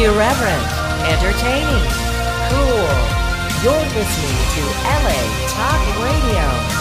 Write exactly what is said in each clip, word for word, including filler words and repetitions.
Irreverent, entertaining, cool. You're listening to L A Talk Radio.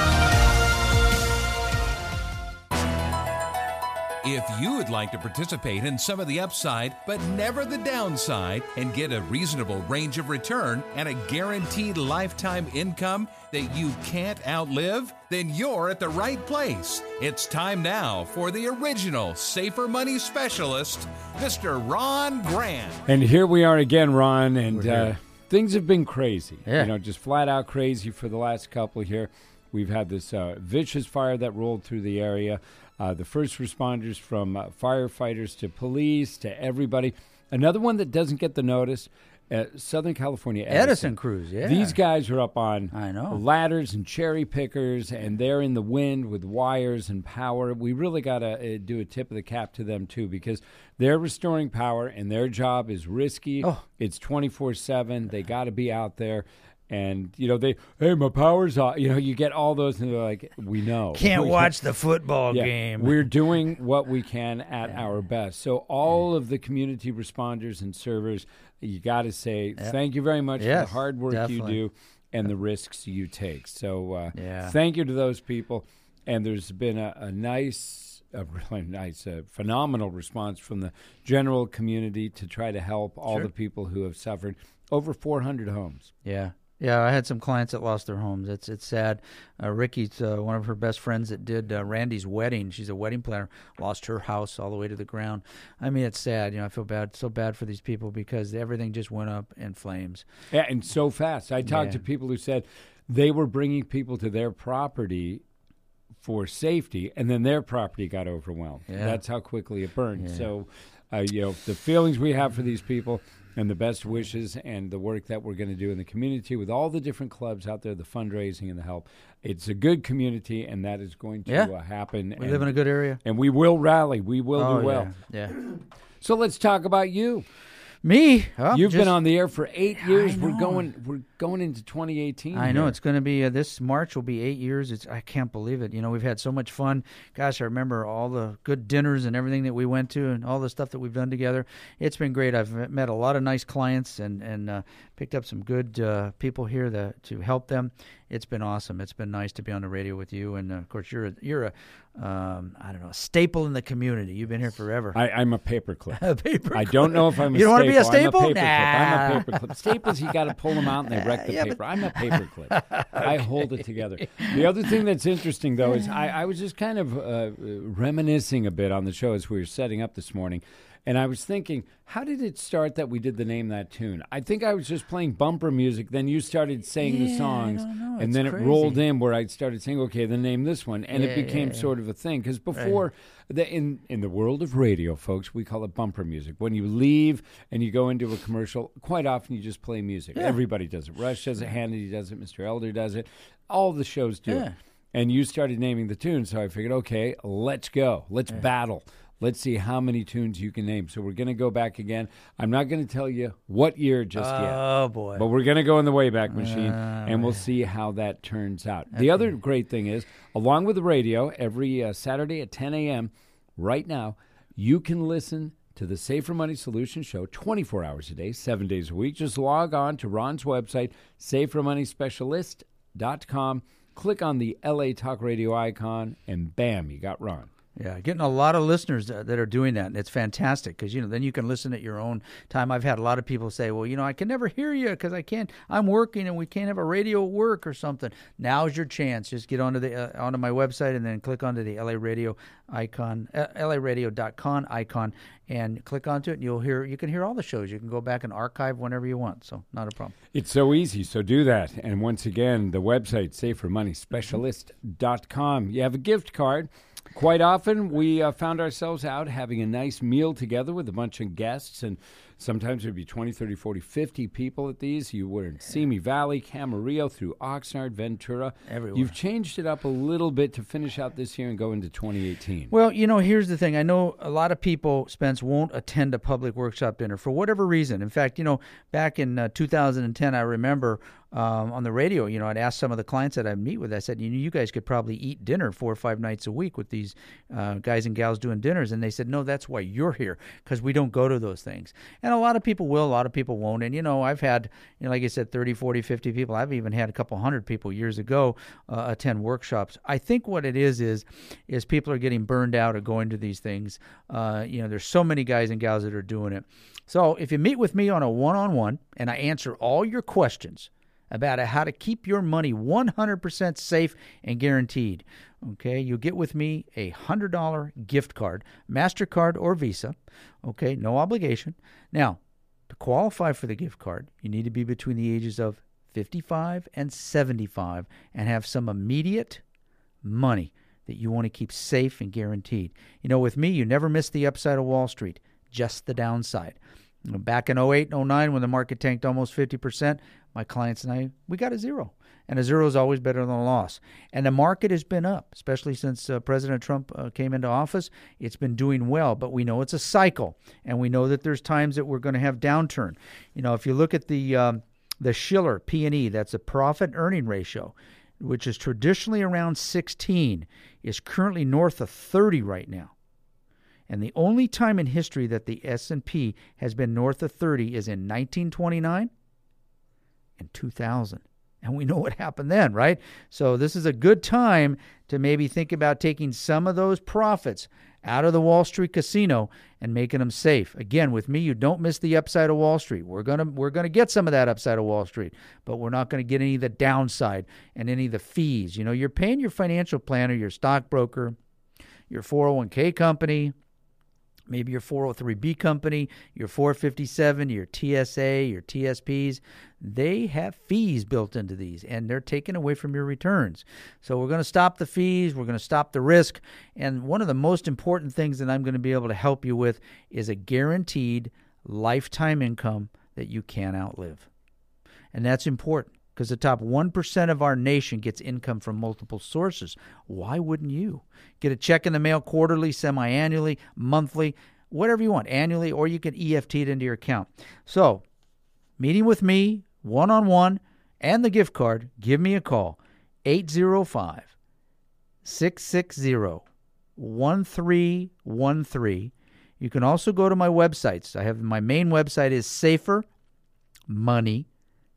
If you would like to participate in some of the upside, but never the downside, and get a reasonable range of return and a guaranteed lifetime income that you can't outlive, then you're at the right place. It's time now for the original Safer Money Specialist, Mister Ron Grant. And here we are again, Ron, and uh, things have been crazy. Yeah. You know, just flat out crazy for the last couple here. We've had this uh, vicious fire that rolled through the area. Uh, the first responders, from uh, firefighters to police to everybody. Another one that doesn't get the notice, uh, Southern California Edison. Edison crews, yeah. These guys are up on I know. ladders and cherry pickers, and they're in the wind with wires and power. We really got to uh, do a tip of the cap to them, too, because they're restoring power, and their job is risky. Oh. It's twenty-four seven. They got to be out there. And, you know, they, hey, my power's off. You know, you get all those, and they're like, we know. Can't We- watch the football yeah, game. We're doing what we can at our best. So all of the community responders and servers, you got to say thank you very much Yes, for the hard work definitely. you do and the risks you take. So uh, Yeah. thank you to those people. And there's been a, a nice, a really nice, uh, phenomenal response from the general community to try to help all Sure. the people who have suffered. Over four hundred homes. Yeah. Yeah, I had some clients that lost their homes. It's it's sad. Uh, Ricky's uh, one of her best friends that did uh, Randy's wedding. She's a wedding planner. Lost her house all the way to the ground. I mean, it's sad. You know, I feel bad, so bad for these people because everything just went up in flames. Yeah, and so fast. I talked Yeah. to people who said they were bringing people to their property for safety, and then their property got overwhelmed. Yeah. That's how quickly it burned. Yeah. So, uh, you know, the feelings we have for these people and the best wishes and the work that we're going to do in the community with all the different clubs out there, the fundraising and the help. It's a good community, and that is going to Yeah. uh, happen. We and, live in a good area. and we will rally. We will Oh, do well. Yeah. yeah. So let's talk about you. Me? Oh, You've just- been on the air for eight years. I We're know. going. We're going into twenty eighteen. I know here. it's going to be uh, this March will be eight years. It's I can't believe it. You know, we've had so much fun. Gosh, I remember all the good dinners and everything that we went to, and all the stuff that we've done together. It's been great. I've met a lot of nice clients and and uh, picked up some good uh, people here that, to help them. It's been awesome. It's been nice to be on the radio with you, and uh, of course you're a, you're a um, I don't know a staple in the community. You've been here forever. I, I'm a paperclip. A paper I don't know if I'm a You don't wanna be a staple. staple? I'm a paperclip. I'm Nah. a paperclip. Staples, you got to pull them out and they wreck the Yeah, paper. I'm a paperclip. I hold it together. The other thing that's interesting, though, is I, I was just kind of uh, reminiscing a bit on the show as we were setting up this morning. And I was thinking, how did it start that we did the Name That Tune? I think I was just playing bumper music. Then you started saying the Yeah, I songs. don't know. And It's then it crazy. rolled in where I started saying, okay, then name this one. And Yeah, it became yeah, yeah. sort of a thing. Because before, the, in, in the world of radio, folks, we call it bumper music. When you leave and you go into a commercial, quite often you just play music. Everybody does it. Rush does it. Hannity does it. Mister Elder does it. All the shows do Yeah. it. And you started naming the tunes, so I figured, okay, let's go. Let's battle. Let's see how many tunes you can name. So we're going to go back again. I'm not going to tell you what year just yet. Oh boy. But we're going to go in the Wayback Machine, and we'll see how that turns out. The other great thing is, along with the radio, every uh, Saturday at ten a.m., right now, you can listen to the Safer Money Solution Show twenty-four hours a day, seven days a week. Just log on to Ron's website, safer money specialist dot com. Click on the L A Talk Radio icon, and bam, you got Ron. Yeah, getting a lot of listeners that, that are doing that, and it's fantastic because, you know, then you can listen at your own time. I've had a lot of people say, well, you know, I can never hear you because I can't, I'm working and we can't have a radio work or something. Now's your chance. Just get onto the uh, onto my website and then click onto the L A Radio icon, uh, L A radio dot com icon, and click onto it, and you'll hear, you can hear all the shows. You can go back and archive whenever you want, so not a problem. It's so easy, so do that. And once again, the website, safer money specialist dot com. You have a gift card. Quite often, we uh, found ourselves out having a nice meal together with a bunch of guests, and sometimes there'd be twenty, thirty, forty, fifty people at these. You were in Simi Valley, Camarillo, through Oxnard, Ventura. Everywhere. You've changed it up a little bit to finish out this year and go into twenty eighteen. Well, you know, here's the thing. I know a lot of people, Spence, won't attend a public workshop dinner for whatever reason. In fact, you know, back in uh, two thousand ten, I remember um, on the radio, you know, I'd asked some of the clients that I meet with, I said, you know, you guys could probably eat dinner four or five nights a week with these uh, guys and gals doing dinners. And they said, no, that's why you're here, because we don't go to those things. And a lot of people will, a lot of people won't. And, you know, I've had, you know, like I said, thirty, forty, fifty people. I've even had a couple hundred people years ago uh, attend workshops. I think what it is is is people are getting burned out of going to these things. Uh, you know, there's so many guys and gals that are doing it. So if you meet with me on a one-on-one and I answer all your questions about how to keep your money one hundred percent safe and guaranteed, okay, you'll get with me a one hundred dollars gift card, MasterCard or Visa, okay, no obligation. Now, to qualify for the gift card, you need to be between the ages of fifty-five and seventy-five and have some immediate money that you want to keep safe and guaranteed. You know, with me, you never miss the upside of Wall Street, just the downside. You know, back in oh eight and oh nine, when the market tanked almost fifty percent, my clients and I, we got a zero. And a zero is always better than a loss. And the market has been up, especially since uh, President Trump uh, came into office. It's been doing well, but we know it's a cycle. And we know that there's times that we're going to have downturn. You know, if you look at the um, the Shiller P and E, that's a profit-earning ratio, which is traditionally around sixteen, is currently north of thirty right now. And the only time in history that the S and P has been north of thirty is in nineteen twenty-nine and two thousand. And we know what happened then, right? So this is a good time to maybe think about taking some of those profits out of the Wall Street casino and making them safe. Again, with me, you don't miss the upside of Wall Street. We're gonna we're gonna get some of that upside of Wall Street, but we're not going to get any of the downside and any of the fees. You know, you're paying your financial planner, your stockbroker, your four oh one k company, maybe your four oh three b company, your four fifty-seven, your T S A, your T S Ps. They have fees built into these, and they're taken away from your returns. So we're going to stop the fees. We're going to stop the risk. And one of the most important things that I'm going to be able to help you with is a guaranteed lifetime income that you can't outlive. And that's important because the top one percent of our nation gets income from multiple sources. Why wouldn't you? Get a check in the mail quarterly, semi-annually, monthly, whatever you want, annually, or you can E F T it into your account. So, meeting with me, one-on-one, and the gift card, give me a call, eight oh five, six six zero, one three one three. You can also go to my websites. I have my main website is safer money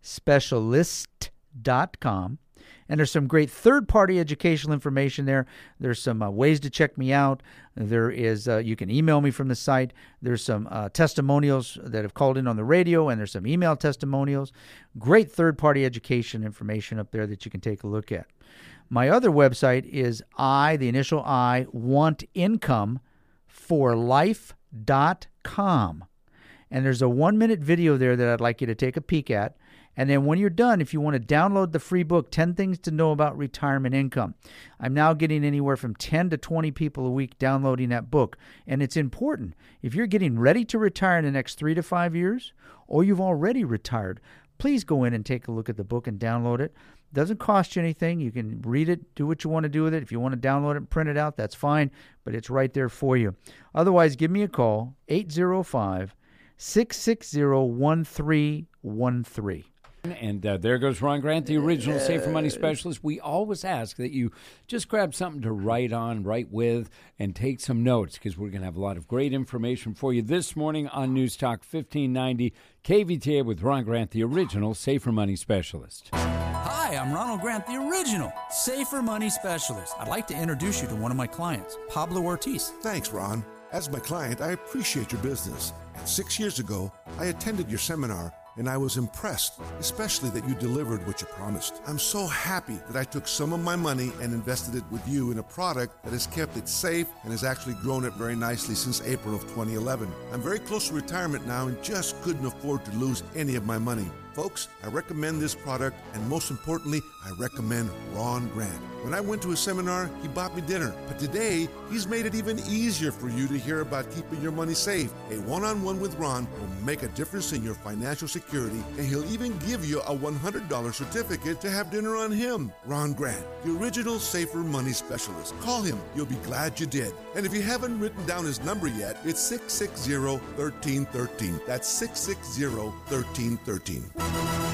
specialist dot com. And there's some great third-party educational information there. There's some uh, ways to check me out. There is, uh, you can email me from the site. There's some uh, testimonials that have called in on the radio, and there's some email testimonials. Great third-party education information up there that you can take a look at. My other website is I, the initial I, want income for life dot com. And there's a one-minute video there that I'd like you to take a peek at. And then when you're done, if you want to download the free book, ten Things to Know About Retirement Income, I'm now getting anywhere from ten to twenty people a week downloading that book. And it's important. If you're getting ready to retire in the next three to five years, or you've already retired, please go in and take a look at the book and download it. It doesn't cost you anything. You can read it, do what you want to do with it. If you want to download it and print it out, that's fine, but it's right there for you. Otherwise, give me a call, eight oh five, six six zero, one three one three. And uh, there goes Ron Grant, the original Safer Money Specialist. We always ask that you just grab something to write on, write with, and take some notes because we're going to have a lot of great information for you this morning on News Talk fifteen ninety K V T A with Ron Grant, the original Safer Money Specialist. Hi, I'm Ronald Grant, the original Safer Money Specialist. I'd like to introduce you to one of my clients, Pablo Ortiz. Thanks, Ron. As my client, I appreciate your business. And six years ago, I attended your seminar, and I was impressed, especially that you delivered what you promised. I'm so happy that I took some of my money and invested it with you in a product that has kept it safe and has actually grown it very nicely since April of twenty eleven. I'm very close to retirement now and just couldn't afford to lose any of my money. Folks, I recommend this product, and most importantly, I recommend Ron Grant. When I went to his seminar, he bought me dinner. But today, he's made it even easier for you to hear about keeping your money safe. A one-on-one with Ron will make a difference in your financial security, and he'll even give you a one hundred dollars certificate to have dinner on him. Ron Grant, the original Safer Money Specialist. Call him. You'll be glad you did. And if you haven't written down his number yet, it's six six zero, one three one three. That's six six zero, one three one three.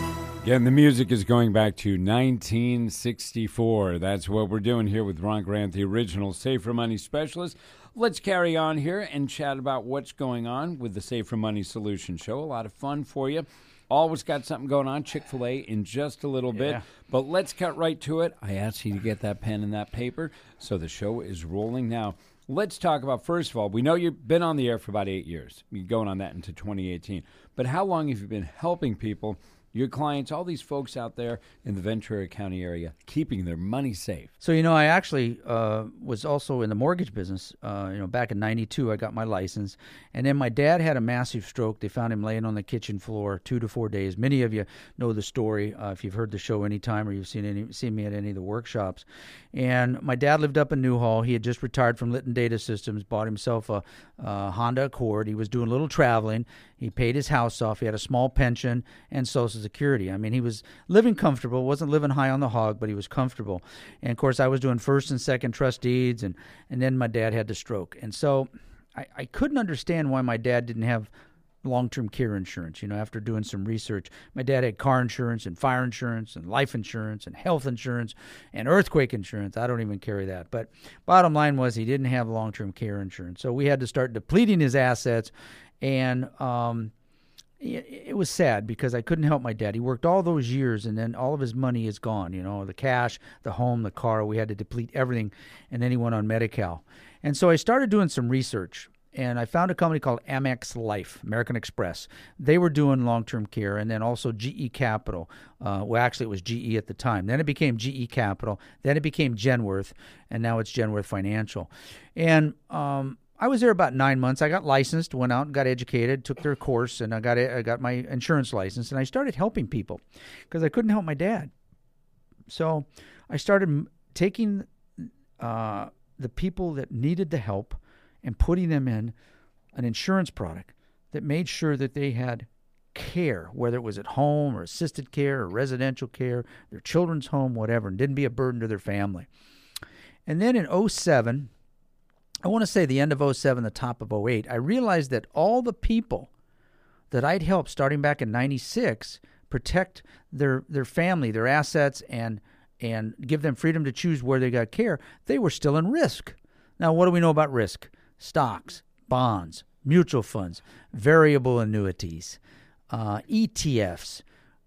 Again, the music is going back to nineteen sixty-four. That's what we're doing here with Ron Grant, the original Safer Money Specialist. Let's carry on here and chat about what's going on with the Safer Money Solution Show. A lot of fun for you. Always got something going on, Chick-fil-A, in just a little bit. Yeah. But let's cut right to it. I asked you to get that pen and that paper, so the show is rolling now. Let's talk about, first of all, we know you've been on the air for about eight years. You're going on that into twenty eighteen. But how long have you been helping people, your clients, all these folks out there in the Ventura County area, keeping their money safe? So, you know, I actually uh, was also in the mortgage business. Uh, you know, back in ninety-two, I got my license. And then my dad had a massive stroke. They found him laying on the kitchen floor two to four days. Many of you know the story uh, if you've heard the show any time or you've seen any, seen me at any of the workshops. And my dad lived up in Newhall. He had just retired from Litton Data Systems, bought himself a, a Honda Accord. He was doing a little traveling. He paid his house off. He had a small pension and Social Security. I mean, he was living comfortable, wasn't living high on the hog, but he was comfortable. And, of course, I was doing first and second trust deeds, and, and then my dad had the stroke. And so I, I couldn't understand why my dad didn't have long-term care insurance. You know, after doing some research, my dad had car insurance and fire insurance and life insurance and health insurance and earthquake insurance. I don't even carry that. But bottom line was he didn't have long-term care insurance. So we had to start depleting his assets, and um, it, it was sad because I couldn't help my dad. He worked all those years, and then all of his money is gone. You know, the cash, the home, the car. We had to deplete everything, and then he went on Medi-Cal. And so I started doing some research. And I found a company called Amex Life, American Express. They were doing long-term care, and then also G E Capital. Uh, well, actually, it was G E at the time. Then it became G E Capital. Then it became Genworth, and now it's Genworth Financial. And um, I was there about nine months. I got licensed, went out and got educated, took their course, and I got I got my insurance license. And I started helping people because I couldn't help my dad. So I started taking uh, the people that needed the help and putting them in an insurance product that made sure that they had care, whether it was at home or assisted care or residential care, their children's home, whatever, and didn't be a burden to their family. And then in oh seven, I want to say the end of oh seven, the top of oh eight, I realized that all the people that I'd helped starting back in ninety-six protect their their family, their assets, and and give them freedom to choose where they got care, they were still in risk. Now, what do we know about risk? Stocks, bonds, mutual funds, variable annuities, uh, E T Fs,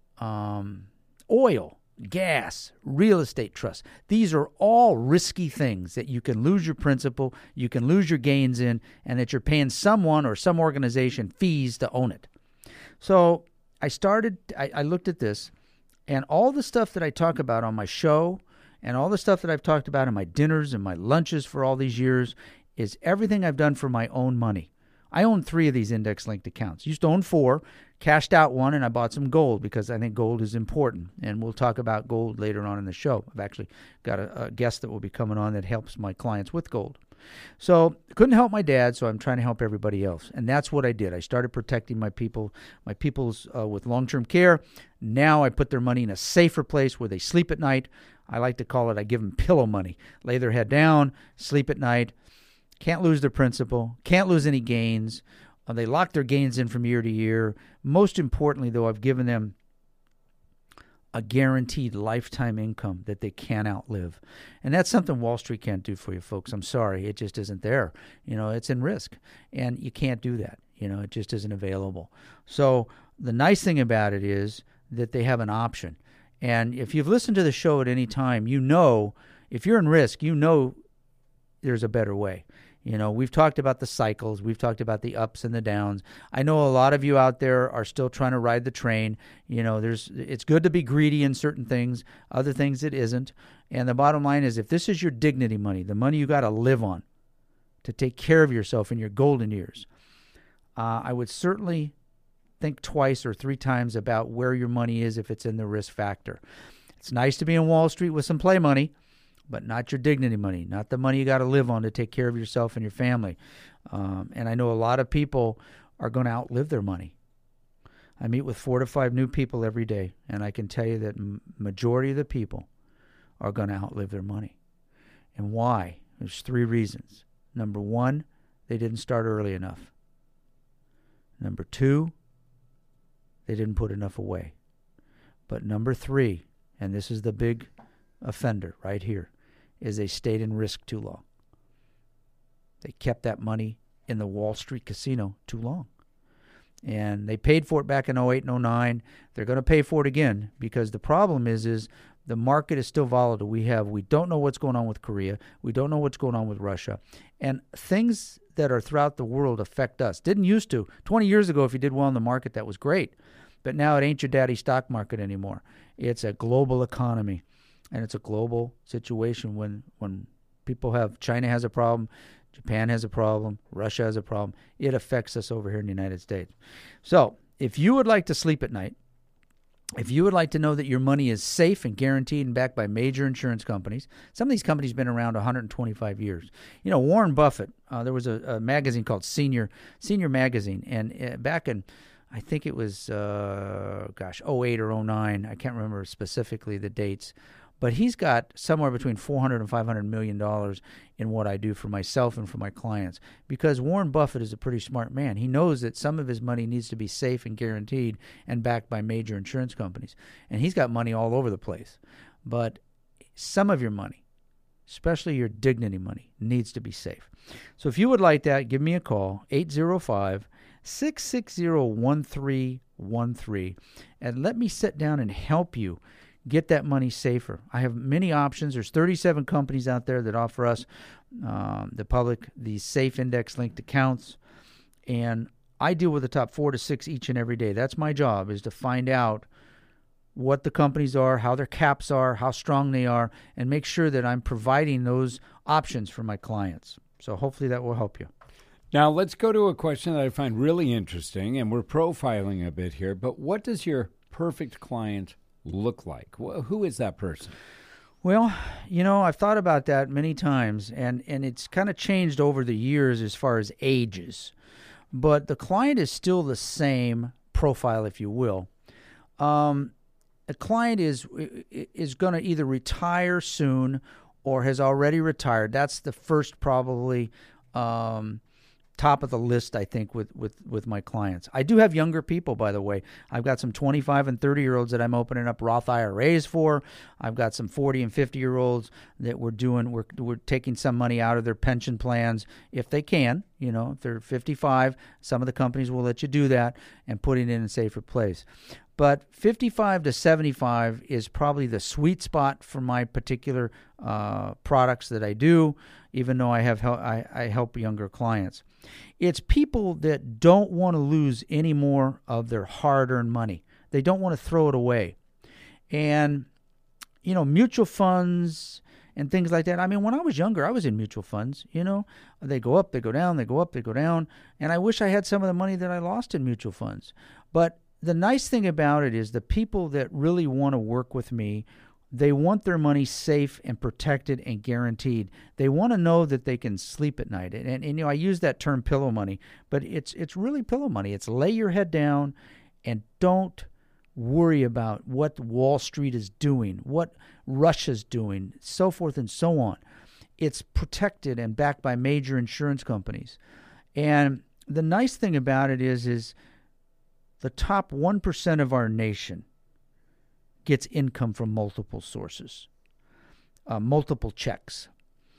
um, oil, gas, real estate trusts. These are all risky things that you can lose your principal, you can lose your gains in, and that you're paying someone or some organization fees to own it. So I started, I, I looked at this, and all the stuff that I talk about on my show and all the stuff that I've talked about in my dinners and my lunches for all these years is everything I've done for my own money. I own three of these index-linked accounts. Used to own four, cashed out one, and I bought some gold because I think gold is important. And we'll talk about gold later on in the show. I've actually got a, a guest that will be coming on that helps my clients with gold. So couldn't help my dad, so I'm trying to help everybody else. And that's what I did. I started protecting my people, my people's uh, with long-term care. Now I put their money in a safer place where they sleep at night. I like to call it, I give them pillow money. Lay their head down, sleep at night. Can't lose their principal, can't lose any gains. Uh, they lock their gains in from year to year. Most importantly, though, I've given them a guaranteed lifetime income that they can't outlive. And that's something Wall Street can't do for you, folks. I'm sorry. It just isn't there. You know, it's in risk, and you can't do that. You know, it just isn't available. So the nice thing about it is that they have an option. And if you've listened to the show at any time, you know, if you're in risk, you know there's a better way. You know, we've talked about the cycles. We've talked about the ups and the downs. I know a lot of you out there are still trying to ride the train. You know, there's it's good to be greedy in certain things, other things it isn't. And the bottom line is, if this is your dignity money, the money you got to live on to take care of yourself in your golden years, uh, I would certainly think twice or three times about where your money is if it's in the risk factor. It's nice to be in Wall Street with some play money, but not your dignity money, not the money you got to live on to take care of yourself and your family. Um, and I know a lot of people are going to outlive their money. I meet with four to five new people every day, and I can tell you that m- majority of the people are going to outlive their money. And why? There's three reasons. Number one, they didn't start early enough. Number two, they didn't put enough away. But number three, and this is the big offender right here, is they stayed in risk too long. They kept that money in the Wall Street casino too long. And they paid for it back in oh eight and oh nine. They're going to pay for it again, because the problem is is the market is still volatile. We have we don't know what's going on with Korea. We don't know what's going on with Russia. And things that are throughout the world affect us. Didn't used to. twenty years ago, if you did well in the market, that was great. But now it ain't your daddy's stock market anymore. It's a global economy, and it's a global situation. When when people have, China has a problem, Japan has a problem, Russia has a problem, it affects us over here in the United States. So if you would like to sleep at night, if you would like to know that your money is safe and guaranteed and backed by major insurance companies, some of these companies have been around one hundred twenty-five years. You know, Warren Buffett, uh, there was a, a magazine called Senior Senior Magazine, and uh, back in, I think it was, uh, gosh, oh eight or oh nine, I can't remember specifically the dates, but he's got somewhere between four hundred and five hundred million dollars in what I do for myself and for my clients, because Warren Buffett is a pretty smart man. He knows that some of his money needs to be safe and guaranteed and backed by major insurance companies. And he's got money all over the place. But some of your money, especially your dignity money, needs to be safe. So if you would like that, give me a call, eight zero five, six six zero, one three one three, and let me sit down and help you get that money safer. I have many options. There's thirty-seven companies out there that offer us, um, the public, these safe index-linked accounts, and I deal with the top four to six each and every day. That's my job, is to find out what the companies are, how their caps are, how strong they are, and make sure that I'm providing those options for my clients. So hopefully that will help you. Now, let's go to a question that I find really interesting, and we're profiling a bit here, but what does your perfect client look like? Who is that person? Well, you know, I've thought about that many times, and, and it's kind of changed over the years as far as ages. But the client is still the same profile, if you will. Um, a client is is going to either retire soon or has already retired. That's the first probably um top of the list, I think, with, with, with my clients. I do have younger people, by the way. I've got some twenty-five and thirty-year-olds that I'm opening up Roth I R As for. I've got some forty and fifty-year-olds that we're doing, we're, we're taking some money out of their pension plans, if they can. You know, if they're fifty-five, some of the companies will let you do that and put it in a safer place. But fifty-five to seventy-five is probably the sweet spot for my particular uh, products that I do, even though I have hel- I, I help younger clients. It's people that don't want to lose any more of their hard-earned money. They don't want to throw it away. And, you know, mutual funds and things like that. I mean, when I was younger, I was in mutual funds, you know. They go up, they go down, they go up, they go down. And I wish I had some of the money that I lost in mutual funds. But the nice thing about it is the people that really want to work with me, they want their money safe and protected and guaranteed. They want to know that they can sleep at night. And, and, and you know, I use that term pillow money, but it's it's really pillow money. It's lay your head down and don't worry about what Wall Street is doing, what Russia's doing, so forth and so on. It's protected and backed by major insurance companies. And the nice thing about it is, is the top one percent of our nation gets income from multiple sources, uh, multiple checks.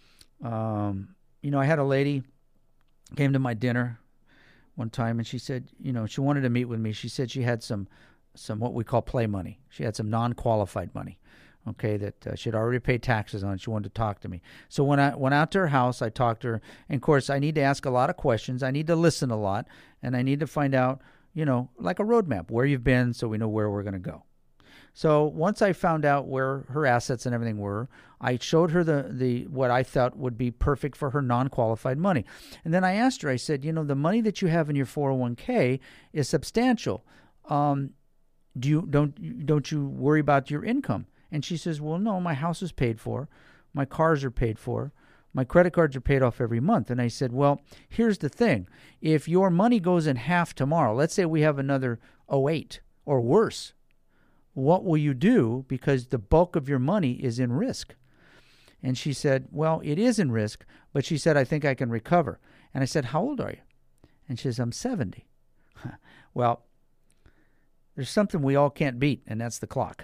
Um, you know, I had a lady came to my dinner one time, and she said, you know, she wanted to meet with me. She said she had some, some what we call play money. She had some non-qualified money, okay, that uh, she had already paid taxes on. She wanted to talk to me. So when I went out to her house, I talked to her. And, of course, I need to ask a lot of questions. I need to listen a lot, and I need to find out, you know, like a roadmap, where you've been so we know where we're going to go. So once I found out where her assets and everything were, I showed her the, the what I thought would be perfect for her non-qualified money. And then I asked her, I said, you know, the money that you have in your four oh one k is substantial. Um, do you don't don't you worry about your income? And she says, well, no, my house is paid for. My cars are paid for. My credit cards are paid off every month. And I said, well, here's the thing. If your money goes in half tomorrow, let's say we have another oh eight or worse, what will you do? Because the bulk of your money is in risk. And she said, well, it is in risk, but she said, I think I can recover. And I said, how old are you? And she says, I'm seventy. Well, there's something we all can't beat, and that's the clock.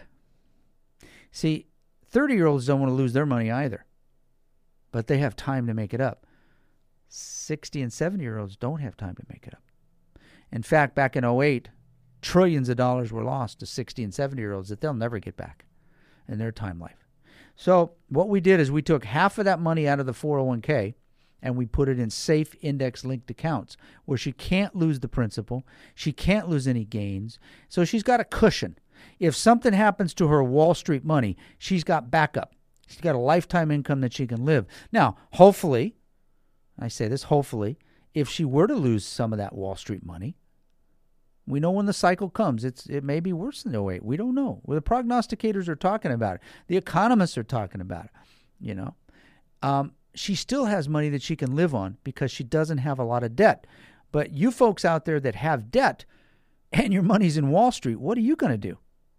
See, thirty-year-olds don't want to lose their money either, but they have time to make it up. sixty and seventy-year-olds don't have time to make it up. In fact, back in oh eight, trillions of dollars were lost to sixty and seventy-year-olds that they'll never get back in their time life. So what we did is we took half of that money out of the four oh one k and we put it in safe index-linked accounts where she can't lose the principal, she can't lose any gains, so she's got a cushion. If something happens to her Wall Street money, she's got backup. She's got a lifetime income that she can live. Now, hopefully, I say this, hopefully, if she were to lose some of that Wall Street money, we know when the cycle comes, it's it may be worse than oh eight. We don't know. Well, the prognosticators are talking about it. The economists are talking about it, you know. Um, she still has money that she can live on because she doesn't have a lot of debt. But you folks out there that have debt and your money's in Wall Street, what are you going to do?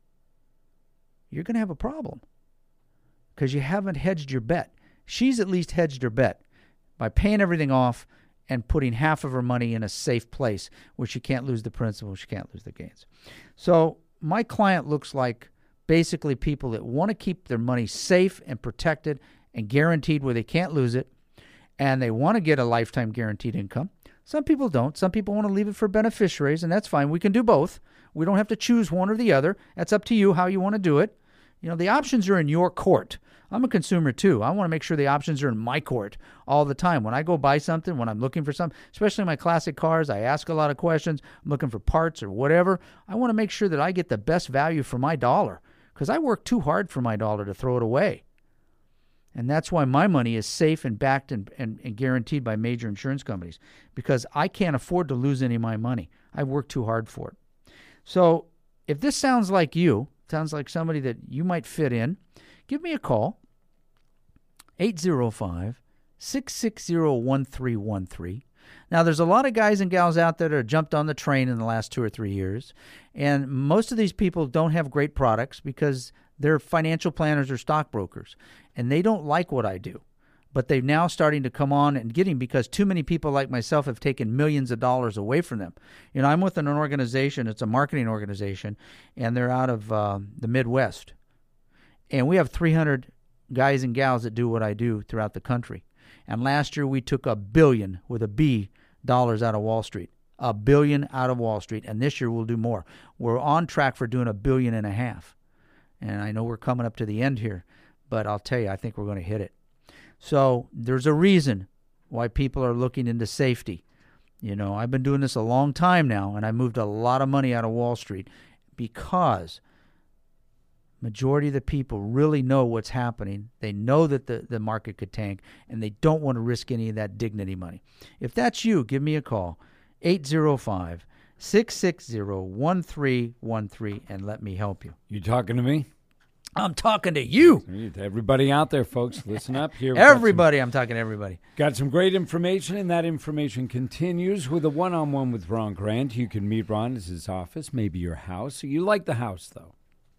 You're going to have a problem because you haven't hedged your bet. She's at least hedged her bet by paying everything off and putting half of her money in a safe place where she can't lose the principal, she can't lose the gains. So my client looks like basically people that want to keep their money safe and protected and guaranteed where they can't lose it, and they want to get a lifetime guaranteed income. Some people don't. Some people want to leave it for beneficiaries, and that's fine. We can do both. We don't have to choose one or the other. That's up to you how you want to do it. You know, the options are in your court. I'm a consumer too. I want to make sure the options are in my court all the time. When I go buy something, when I'm looking for something, especially my classic cars, I ask a lot of questions. I'm looking for parts or whatever. I want to make sure that I get the best value for my dollar because I work too hard for my dollar to throw it away. And that's why my money is safe and backed and, and, and guaranteed by major insurance companies because I can't afford to lose any of my money. I work too hard for it. So if this sounds like you, sounds like somebody that you might fit in, give me a call, eight zero five, six six zero, one three one three. Now, there's a lot of guys and gals out there that have jumped on the train in the last two or three years, and most of these people don't have great products because they're financial planners or stockbrokers, and they don't like what I do. But they're now starting to come on and getting because too many people like myself have taken millions of dollars away from them. You know, I'm with an organization, it's a marketing organization, and they're out of uh, the Midwest. And we have three hundred guys and gals that do what I do throughout the country. And last year we took a billion, with a B, dollars out of Wall Street. A billion out of Wall Street. And this year we'll do more. We're on track for doing a billion and a half. And I know we're coming up to the end here, but I'll tell you, I think we're going to hit it. So there's a reason why people are looking into safety. You know, I've been doing this a long time now, and I moved a lot of money out of Wall Street because majority of the people really know what's happening. They know that the, the market could tank, and they don't want to risk any of that dignity money. If that's you, give me a call, eight zero five, six six zero, one three one three, and let me help you. You talking to me? I'm talking to you. Everybody out there, folks, listen up here. Everybody, some, I'm talking to everybody. Got some great information, and that information continues with a one-on-one with Ron Grant. You can meet Ron at his office, maybe your house. You like the house, though.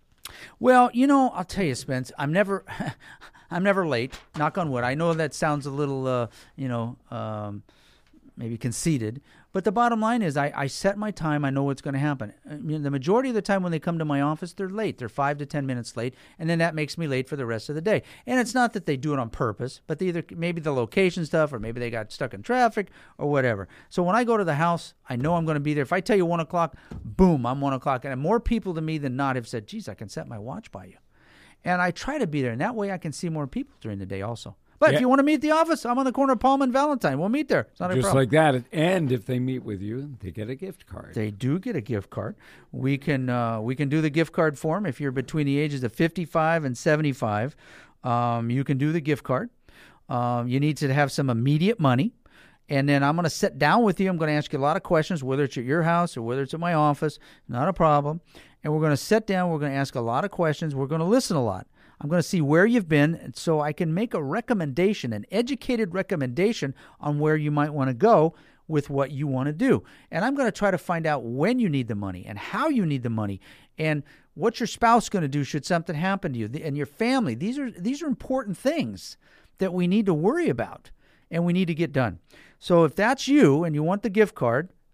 Well, you know, I'll tell you, Spence, I'm never I'm never late, knock on wood. I know that sounds a little, uh, you know, um, maybe conceited. But the bottom line is I, I set my time. I know what's going to happen. I mean, the majority of the time when they come to my office, they're late. They're five to ten minutes late, and then that makes me late for the rest of the day. And it's not that they do it on purpose, but they either maybe the location stuff or maybe they got stuck in traffic or whatever. So when I go to the house, I know I'm going to be there. If I tell you one o'clock, boom, I'm one o'clock. And more people to me than not have said, geez, I can set my watch by you. And I try to be there, and that way I can see more people during the day also. But yeah. If you want to meet at the office, I'm on the corner of Palm and Valentine. We'll meet there. It's not a Just problem. like that. And if they meet with you, they get a gift card. They do get a gift card. We can uh, we can do the gift card form. If you're between the ages of fifty-five and seventy-five, um, you can do the gift card. Um, you need to have some immediate money. And then I'm going to sit down with you. I'm going to ask you a lot of questions, whether it's at your house or whether it's at my office. Not a problem. And we're going to sit down. We're going to ask a lot of questions. We're going to listen a lot. I'm going to see where you've been so I can make a recommendation, an educated recommendation on where you might want to go with what you want to do. And I'm going to try to find out when you need the money and how you need the money and what your spouse going to do should something happen to you and your family. These are these are important things that we need to worry about and we need to get done. So if that's you and you want the gift card,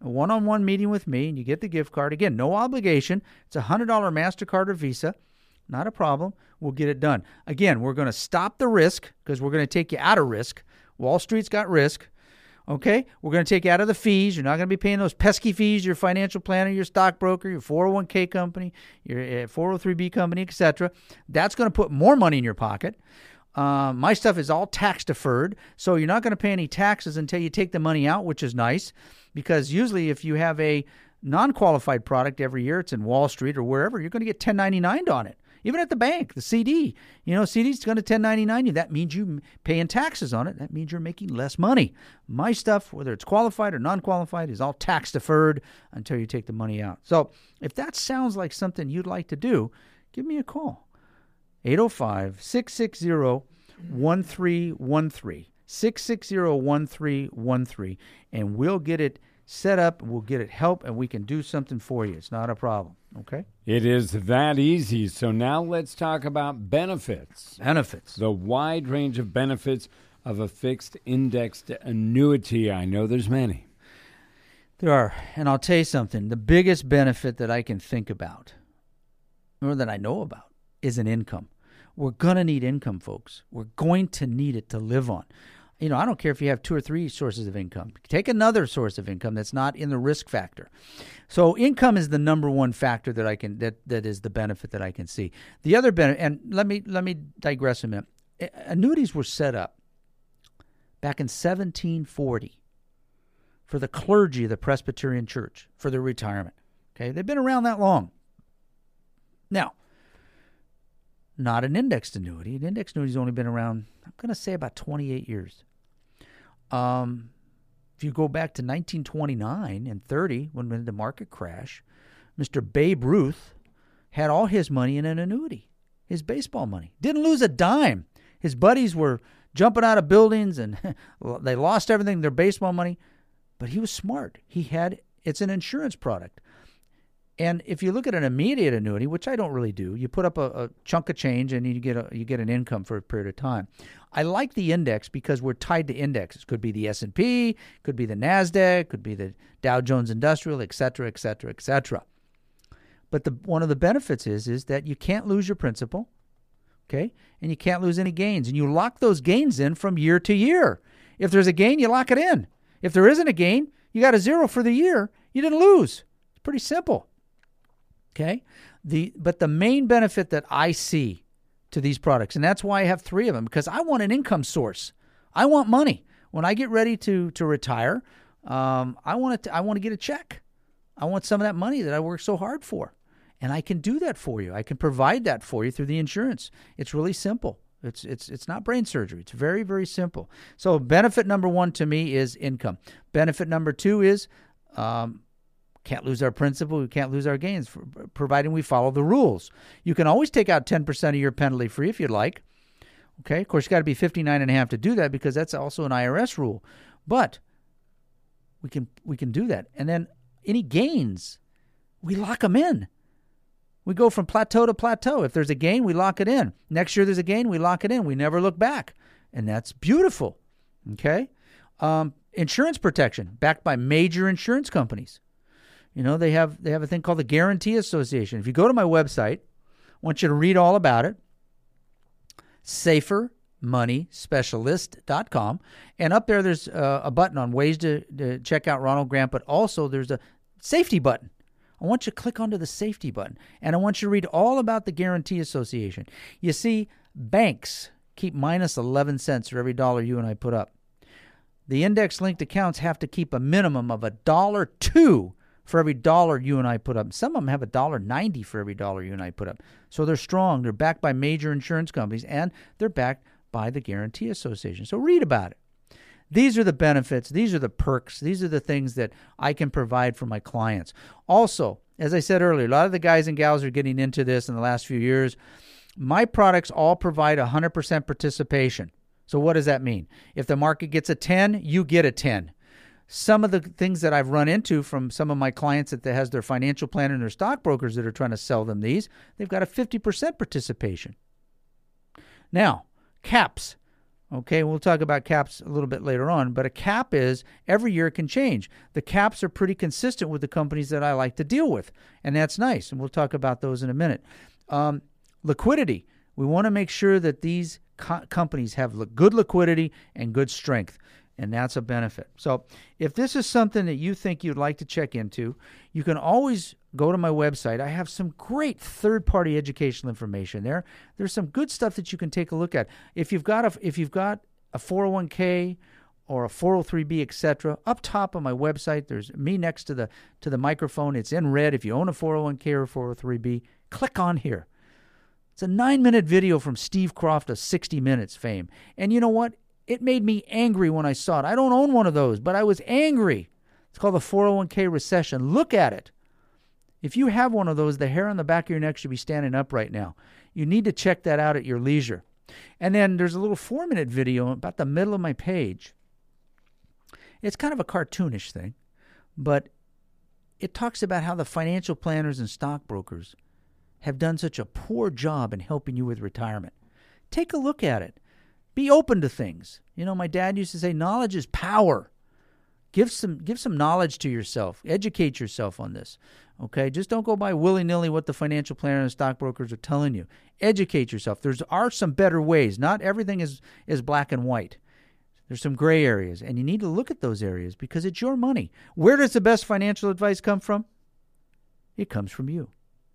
a one-on-one meeting with me, and you get the gift card. Again, no obligation. It's a one hundred dollars MasterCard or Visa. Not a problem. We'll get it done. Again, we're going to stop the risk because we're going to take you out of risk. Wall Street's got risk. Okay? We're going to take you out of the fees. You're not going to be paying those pesky fees, your financial planner, your stockbroker, your four oh one k company, your four oh three b company, et cetera. That's going to put more money in your pocket. Uh, my stuff is all tax deferred, so you're not going to pay any taxes until you take the money out, which is nice, because usually if you have a non-qualified product every year, it's in Wall Street or wherever, you're going to get ten ninety-nined on it. Even at the bank, the C D, you know, C D's going to ten ninety-nine you. That means you paying taxes on it. That means you're making less money. My stuff, whether it's qualified or non-qualified, is all tax deferred until you take the money out. So if that sounds like something you'd like to do, give me a call. eight oh five, six six zero, one three one three. six six zero, one three one three. And we'll get it set up, we'll get it help, and we can do something for you. It's not a problem, okay? It is that easy. So now let's talk about benefits. Benefits. The wide range of benefits of a fixed indexed annuity. I know there's many. There are. And I'll tell you something. The biggest benefit that I can think about, or that I know about, is an income. We're going to need income, folks. We're going to need it to live on. You know, I don't care if you have two or three sources of income. Take another source of income that's not in the risk factor. So income is the number one factor that I can that that is the benefit that I can see. The other benefit, and let me let me digress a minute. Annuities were set up back in seventeen forty for the clergy of the Presbyterian Church for their retirement. Okay, they've been around that long. Now, not an indexed annuity. An indexed annuity's only been around, I'm going to say, about twenty-eight years. Um, if you go back to nineteen twenty-nine and thirty, when we had the market crash, Mister Babe Ruth had all his money in an annuity, his baseball money. Didn't lose a dime. His buddies were jumping out of buildings, and they lost everything, their baseball money. But he was smart. He had, it's an insurance product. And if you look at an immediate annuity, which I don't really do, you put up a, a chunk of change and you get a, you get an income for a period of time. I like the index because we're tied to indexes. Could be the S and P, could be the NASDAQ, could be the Dow Jones Industrial, et cetera, et cetera, et cetera. But the one of the benefits is, is that you can't lose your principal, okay, and you can't lose any gains. And you lock those gains in from year to year. If there's a gain, you lock it in. If there isn't a gain, you got a zero for the year. You didn't lose. It's pretty simple. Okay, the but the main benefit that I see to these products, and that's why I have three of them, because I want an income source. I want money. When I get ready to to retire, um, I want to I want to get a check. I want some of that money that I worked so hard for, and I can do that for you. I can provide that for you through the insurance. It's really simple. It's it's it's not brain surgery. It's very, very simple. So benefit number one to me is income. Benefit number two is um, can't lose our principal. We can't lose our gains, for, providing we follow the rules. You can always take out ten percent of your penalty free if you'd like. Okay, of course, you got to be fifty-nine and a half to do that because that's also an I R S rule. But we can we can do that. And then any gains, we lock them in. We go from plateau to plateau. If there's a gain, we lock it in. Next year there's a gain, we lock it in. We never look back. And that's beautiful. Okay? Um, insurance protection, backed by major insurance companies. You know, they have they have a thing called the Guarantee Association. If you go to my website, I want you to read all about it. safer money specialist dot com. And up there, there's uh, a button on ways to, to check out Ronald Grant, but also there's a safety button. I want you to click onto the safety button, and I want you to read all about the Guarantee Association. You see, banks keep minus eleven cents for every dollar you and I put up. The index-linked accounts have to keep a minimum of a dollar two for every dollar you and I put up. Some of them have a dollar ninety for every dollar you and I put up. So they're strong. They're backed by major insurance companies, and they're backed by the Guarantee Association. So read about it. These are the benefits. These are the perks. These are the things that I can provide for my clients. Also, as I said earlier, a lot of the guys and gals are getting into this in the last few years. My products all provide one hundred percent participation. So what does that mean? If the market gets a ten, you get a ten. Some of the things that I've run into from some of my clients that has their financial planner and their stockbrokers that are trying to sell them these, they've got a fifty percent participation. Now, caps. Okay, we'll talk about caps a little bit later on, but a cap is every year it can change. The caps are pretty consistent with the companies that I like to deal with, and that's nice, and we'll talk about those in a minute. Um, liquidity. We want to make sure that these co- companies have li- good liquidity and good strength, and that's a benefit. So if this is something that you think you'd like to check into, you can always go to my website. I have some great third-party educational information there. There's some good stuff that you can take a look at. If you've got a, if you've got a four oh one k or a four oh three b, et cetera, up top of my website, there's me next to the to the microphone. It's in red. If you own a four oh one k or a four oh three b, click on here. It's a nine-minute video from Steve Croft of sixty minutes fame. And you know what? It made me angry when I saw it. I don't own one of those, but I was angry. It's called the four oh one k recession. Look at it. If you have one of those, the hair on the back of your neck should be standing up right now. You need to check that out at your leisure. And then there's a little four-minute video about the middle of my page. It's kind of a cartoonish thing, but it talks about how the financial planners and stockbrokers have done such a poor job in helping you with retirement. Take a look at it. Be open to things. You know, my dad used to say, knowledge is power. Give some give some knowledge to yourself. Educate yourself on this. Okay? Just don't go by willy-nilly what the financial planner and stockbrokers are telling you. Educate yourself. There are some better ways. Not everything is, is black and white. There's some gray areas, and you need to look at those areas because it's your money. Where does the best financial advice come from? It comes from you.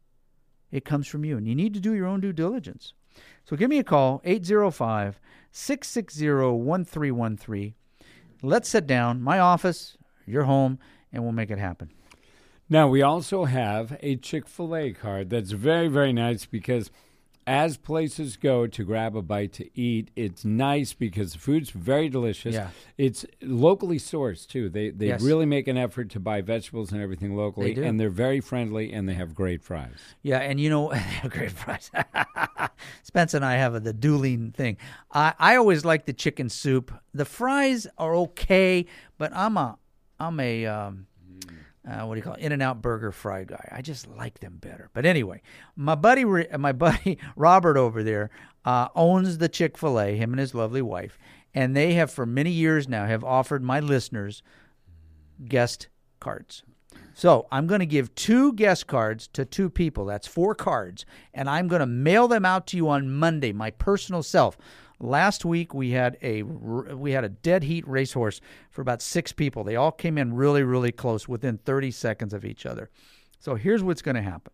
It comes from you, and you need to do your own due diligence. So give me a call, eight oh five, six six zero, one three one three. Let's sit down, my office, your home, and we'll make it happen. Now, we also have a Chick-fil-A card that's very, very nice because as places go to grab a bite to eat, it's nice because the food's very delicious. Yeah. It's locally sourced, too. They they Yes. really make an effort to buy vegetables and everything locally, They do. and they're very friendly, and they have great fries. Yeah, and you know, great fries. Spence and I have a, the dueling thing. I, I always like the chicken soup. The fries are okay, but I'm a I'm a um, uh, what do you call it? In-N-Out burger fry guy. I just like them better. But anyway, my buddy my buddy Robert over there uh, owns the Chick-fil-A. Him and his lovely wife, and they have for many years now have offered my listeners guest cards. So I'm going to give two guest cards to two people. That's four cards. And I'm going to mail them out to you on Monday, my personal self. Last week we had a we had a dead heat racehorse for about six people. They all came in really, really close, within thirty seconds of each other. So here's what's going to happen.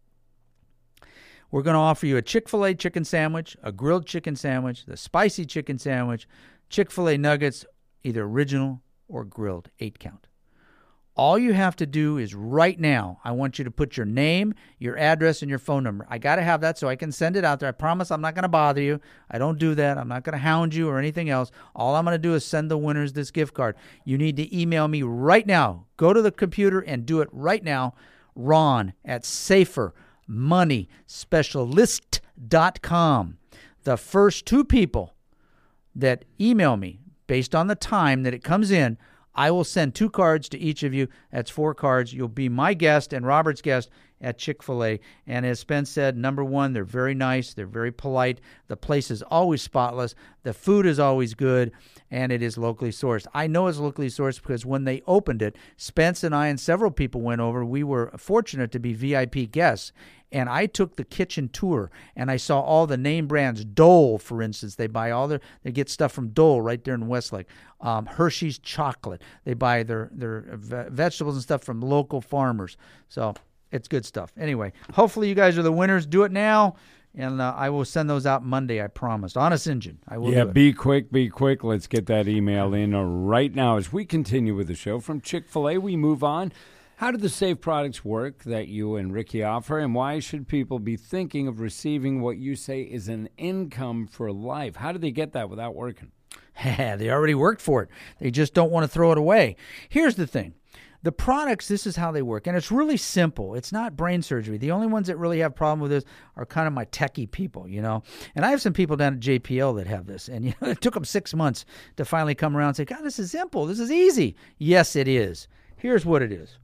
We're going to offer you a Chick-fil-A chicken sandwich, a grilled chicken sandwich, the spicy chicken sandwich, Chick-fil-A nuggets, either original or grilled, eight count. All you have to do is right now, I want you to put your name, your address, and your phone number. I got to have that so I can send it out there. I promise I'm not going to bother you. I don't do that. I'm not going to hound you or anything else. All I'm going to do is send the winners this gift card. You need to email me right now. Go to the computer and do it right now. Ron at safer money specialist dot com. The first two people that email me based on the time that it comes in, I will send two cards to each of you. That's four cards. You'll be my guest and Robert's guest at Chick-fil-A. And as Spence said, number one, they're very nice. They're very polite. The place is always spotless. The food is always good, and it is locally sourced. I know it's locally sourced because when they opened it, Spence and I and several people went over. We were fortunate to be V I P guests. And I took the kitchen tour, and I saw all the name brands. Dole, for instance, they buy all their, they get stuff from Dole right there in Westlake. Um, Hershey's chocolate, they buy their their ve- vegetables and stuff from local farmers. So it's good stuff. Anyway, hopefully you guys are the winners. Do it now, and uh, I will send those out Monday. I promise. Honest Injun, I will. Yeah, do it. be quick, be quick. Let's get that email in right now as we continue with the show. From Chick-fil-A, we move on. How do the safe products work that you and Ricky offer, and why should people be thinking of receiving what you say is an income for life? How do they get that without working? They already worked for it. They just don't want to throw it away. Here's the thing. The products, this is how they work, and it's really simple. It's not brain surgery. The only ones that really have problem with this are kind of my techie people, you know. And I have some people down at J P L that have this, and you know, it took them six months to finally come around and say, God, this is simple. This is easy. Yes, it is. Here's what it is.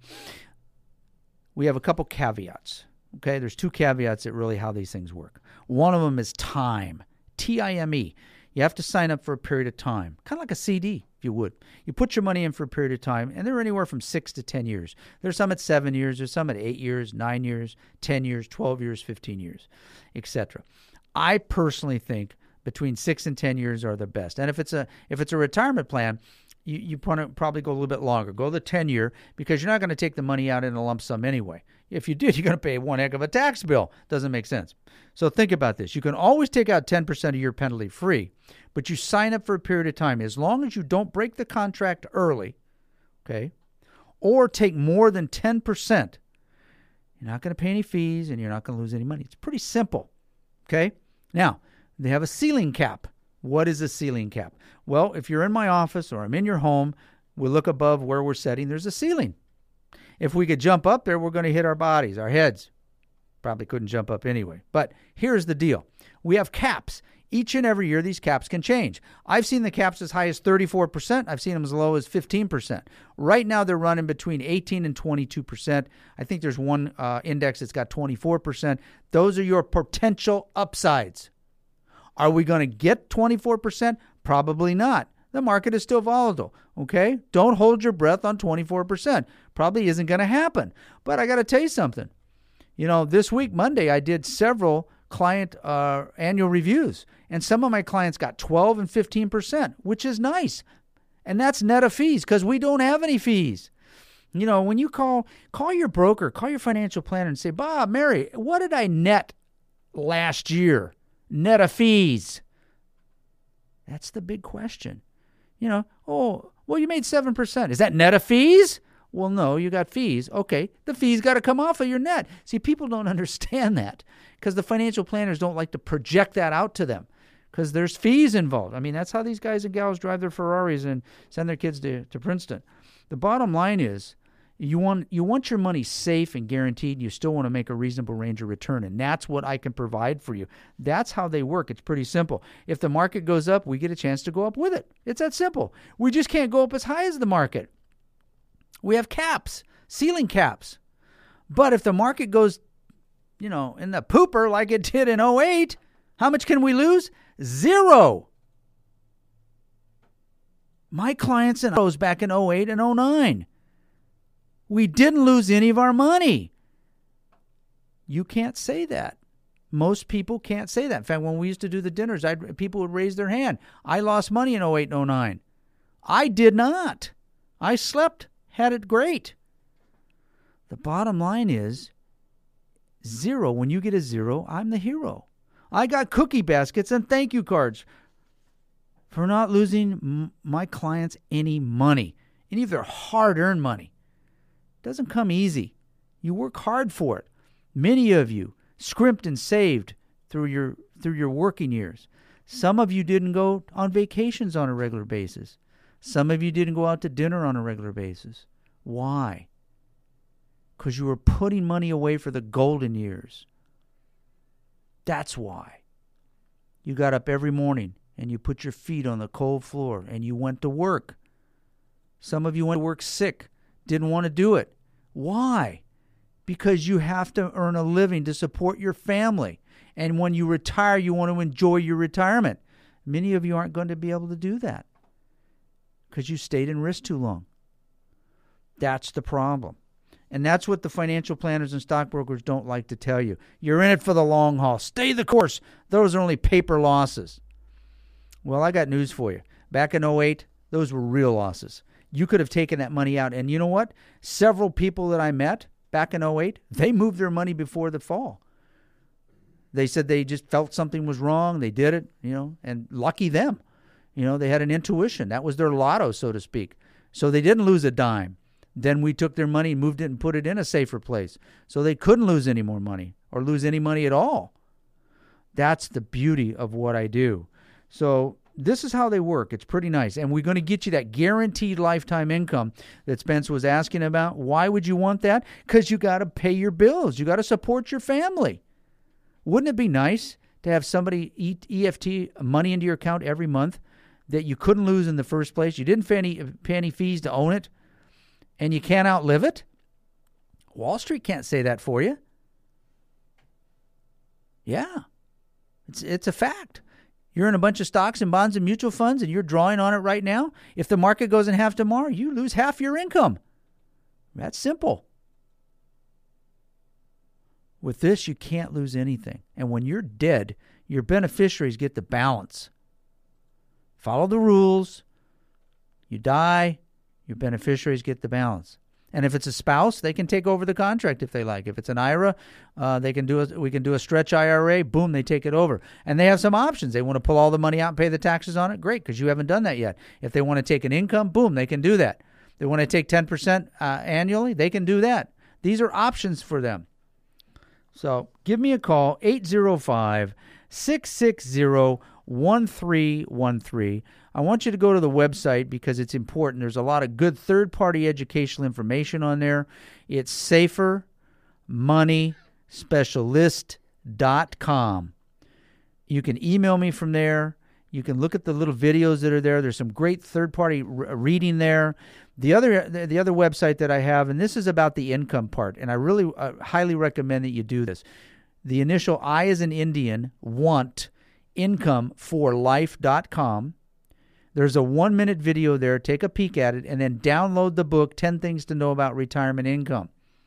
We have a couple caveats, okay? There's two caveats that really how these things work. One of them is time, T I M E. You have to sign up for a period of time, kind of like a C D, if you would. You put your money in for a period of time, and they're anywhere from six to ten years. There's some at seven years, there's some at eight years, nine years, ten years, twelve years, fifteen years, et cetera. I personally think between six and ten years are the best. And if it's a if it's a retirement plan, you, you want to probably go a little bit longer. Go the ten-year, because you're not going to take the money out in a lump sum anyway. If you did, you're going to pay one heck of a tax bill. Doesn't make sense. So think about this. You can always take out ten percent of your penalty free, but you sign up for a period of time. As long as you don't break the contract early, okay, or take more than ten percent, you're not going to pay any fees and you're not going to lose any money. It's pretty simple, okay? Now, they have a ceiling cap. What is a ceiling cap? Well, if you're in my office or I'm in your home, we look above where we're sitting, there's a ceiling. If we could jump up there, we're going to hit our bodies, our heads. Probably couldn't jump up anyway. But here's the deal. We have caps. Each and every year, these caps can change. I've seen the caps as high as thirty-four percent. I've seen them as low as fifteen percent. Right now, they're running between eighteen and twenty-two percent. I think there's one uh, index that's got twenty-four percent. Those are your potential upsides. Are we going to get twenty-four percent? Probably not. The market is still volatile, okay? Don't hold your breath on twenty-four percent. Probably isn't going to happen. But I got to tell you something. You know, this week, Monday, I did several client uh, annual reviews, and some of my clients got twelve and fifteen percent, which is nice. And that's net of fees, because we don't have any fees. You know, when you call, call your broker, call your financial planner and say, Bob, Mary, what did I net last year? Net of fees. That's the big question. You know, oh, well, you made seven percent. Is that net of fees? Well, no, you got fees. Okay, the fees got to come off of your net. See, people don't understand that, because the financial planners don't like to project that out to them, because there's fees involved. I mean, that's how these guys and gals drive their Ferraris and send their kids to, to Princeton. The bottom line is, You want you want your money safe and guaranteed, and you still want to make a reasonable range of return, and that's what I can provide for you. That's how they work. It's pretty simple. If the market goes up, we get a chance to go up with it. It's that simple. We just can't go up as high as the market. We have caps, ceiling caps. But if the market goes, you know, in the pooper like it did in oh eight, how much can we lose? Zero. My clients and those back in oh eight and oh nine. We didn't lose any of our money. You can't say that. Most people can't say that. In fact, when we used to do the dinners, I'd, people would raise their hand. I lost money in oh eight and oh nine. I did not. I slept, had it great. The bottom line is zero. When you get a zero, I'm the hero. I got cookie baskets and thank you cards for not losing m- my clients any money, any of their hard-earned money. Doesn't come easy. You work hard for it. Many of you scrimped and saved through your through your working years. Some of you didn't go on vacations on a regular basis. Some of you didn't go out to dinner on a regular basis. Why? Because you were putting money away for the golden years. That's why. You got up every morning and you put your feet on the cold floor and you went to work. Some of you went to work sick. Didn't want to do it. Why? Because you have to earn a living to support your family. And when you retire, you want to enjoy your retirement. Many of you aren't going to be able to do that because you stayed in risk too long. That's the problem. And that's what the financial planners and stockbrokers don't like to tell you. You're in it for the long haul. Stay the course. Those are only paper losses. Well, I got news for you. Back in oh eight, those were real losses. You could have taken that money out. And you know what? Several people that I met back in oh eight, they moved their money before the fall. They said they just felt something was wrong. They did it, you know, and lucky them. You know, they had an intuition. That was their lotto, so to speak. So they didn't lose a dime. Then we took their money, moved it, and put it in a safer place. So they couldn't lose any more money or lose any money at all. That's the beauty of what I do. So this is how they work. It's pretty nice. And we're going to get you that guaranteed lifetime income that Spence was asking about. Why would you want that? Because you got to pay your bills. You got to support your family. Wouldn't it be nice to have somebody E F T money into your account every month that you couldn't lose in the first place? You didn't pay any, pay any fees to own it, and you can't outlive it? Wall Street can't say that for you. Yeah, it's it's a fact. You're in a bunch of stocks and bonds and mutual funds and you're drawing on it right now. If the market goes in half tomorrow, you lose half your income. That's simple. With this, you can't lose anything. And when you're dead, your beneficiaries get the balance. Follow the rules. You die, your beneficiaries get the balance. And if it's a spouse, they can take over the contract if they like. If it's an I R A, uh, they can do a, we can do a stretch I R A. Boom, they take it over. And they have some options. They want to pull all the money out and pay the taxes on it. Great, because you haven't done that yet. If they want to take an income, boom, they can do that. They want to take ten percent uh, annually, they can do that. These are options for them. So give me a call, eight zero five, six six zero, one three one three. I want you to go to the website because it's important. There's a lot of good third-party educational information on there. It's safer money specialist dot com. You can email me from there. You can look at the little videos that are there. There's some great third-party re- reading there. The other the, the other website that I have, and this is about the income part, and I really uh, highly recommend that you do this. The initial I as in Indian, want, income for life dot com. There's a one-minute video there. Take a peek at it, and then download the book, ten Things to Know About Retirement Income.